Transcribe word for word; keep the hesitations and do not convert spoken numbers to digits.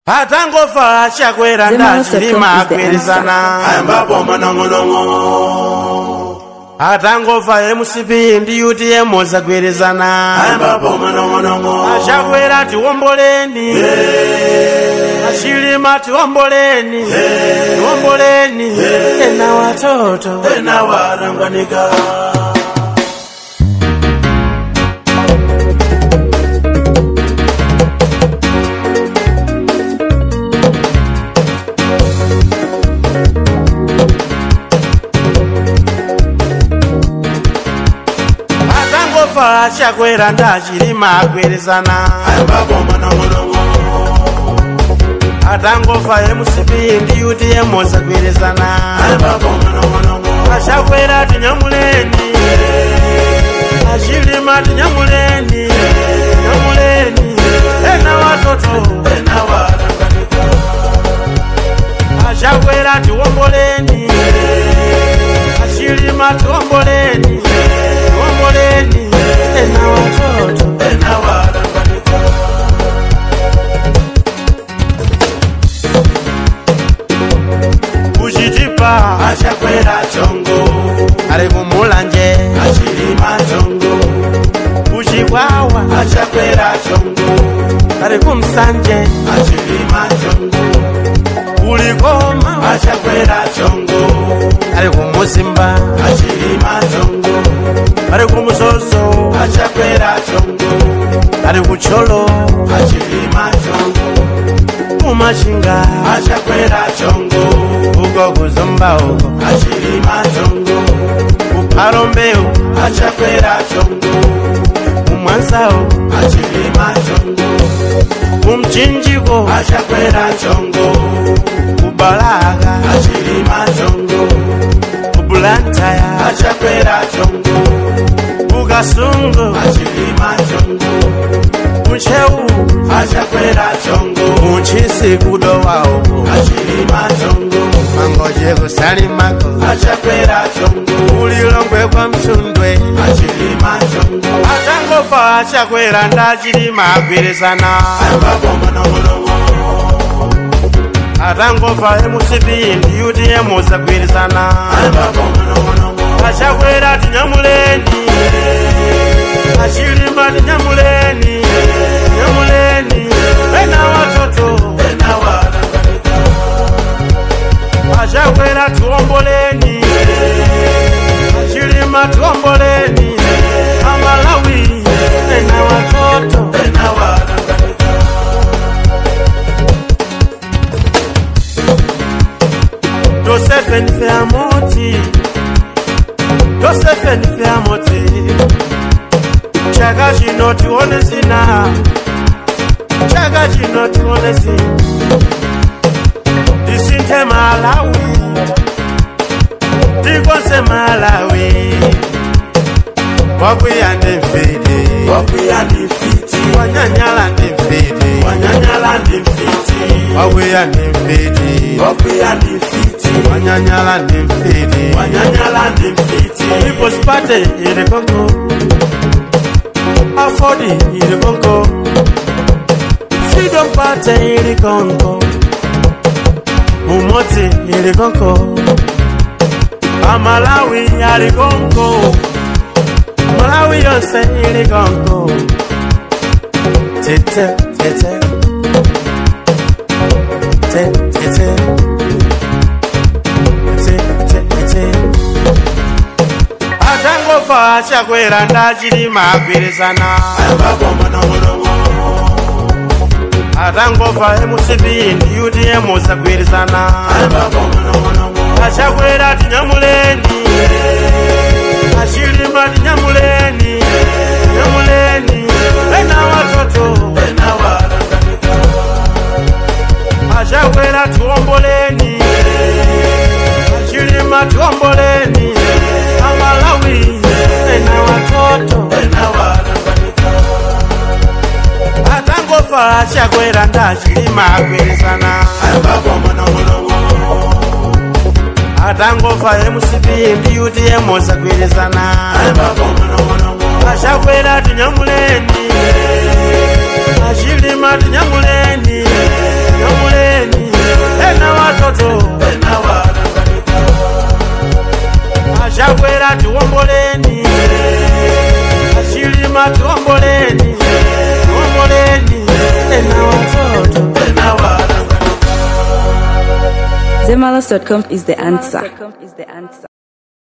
Atangofa achakwera ndachilima akwirizana ambapo manong'onong'o. Atangofa M C P ndi U T M zakwirizana ambapo manong'onong'o. Achakwera tiwomboleni yeah. Achilima tiwomboleni yeah. Tiwomboleni yeah. Ena watoto ena warangwanika. Achakwera ndachilima akwirizana ambapo manong'onong'o. Atangofa M C P ndi U T M zakwirizana ambapo manong'onong'o. Achakwera tinyamuleni yeah. Achilima tinyamuleni yeah. Tinyamuleni yeah. Ena watoto ena warangwanika. Achakwera tiwomboleni yeah. Achilima tiwomboleni yeah. Tiwomboleni ena watoto ena warangwanika. Kuchitipa achakwera chongo ari kumulanje achilima chongo. Kuchikwawa achakwera chongo ari kumsanje achilima chongo. Kulikoma achakwera chongo ari kumuzimba achilima chongo. ari kumusoso achakwera chongo ari kucholo achilima chongo. kumachinga achakwera chongo uko kuzomba uko achilima chongo. kuparombeu achakwera chongo kumwansao achilima chongo. kumchinjiko achakwera chongo kubalaka achilima chongo. kubulantaya achakwera chongo kukasungu achilima chongo. kuncheu achakwera chongo kunchisi kudowa uko achilima chongo. mangoje kusalimako achakwera chongo ulilongwe kwa msundwe achilima chongo. Atangofa achakwera ndachilima akwirizana ambapo manong'onong'o. Atangofa M C P ndi U T M zakwirizana ambapo manong'onong'o. achakwera tinyamuleni yeah. Achilima tinyamuleni yeah. Tinyamuleni yeah. Ena watoto ena warangwanika. achakwera tiwomboleni yeah. Achilima tiwomboleni yeah. Amalawi yeah. Ena watoto ena warangwanika. Josephine Fairmoti Josephine Fairmoti Chaka chino tione sina Chaka chino tione sina Disinte Malawi Dikonse Malawi Wakuyande mfidi wakuyande mfiti. Wanyanyala ndi mfidi wanyanyala ndi mfiti. Wakuyande mfidi wakuyande mfiti. Wanyanyala ndi mfidi wanyanyala ndi mfiti. People's Party ile Congo Afodi ile Congo Freedom Party ile Congo Umoti ile Congo Amalawi ile Congo Malawi yonse ile Congo Tete tete Tete tete Atangofa achakwera ndachilima akwirizana ambapo manong'onong'o. Atangofa M C P ndi U T M zakwirizana ambapo manong'onong'o. achakwera tinyamuleni yeah. Achilima tinyamuleni yeah. Tinyamuleni yeah. Ena watoto ena warangwanika. achakwera tiwomboleni yeah. Achilima tiwomboleni yeah. Amalawi yeah. Ena watoto ena warangwanika. Atangofa achakwera ndachilima akwirizana ambapo manong'onong'o. Atangofa M C P ndi U T M zakwirizana ambapo manong'onong'o. achakwera tinyamuleni yeah. Achilima tinyamuleni yeah. Chabwera tiwomboleni, Chilima tiwomboleni, tiwomboleni, ena watoto, ena waranganika. Zemalas dot com is the answer.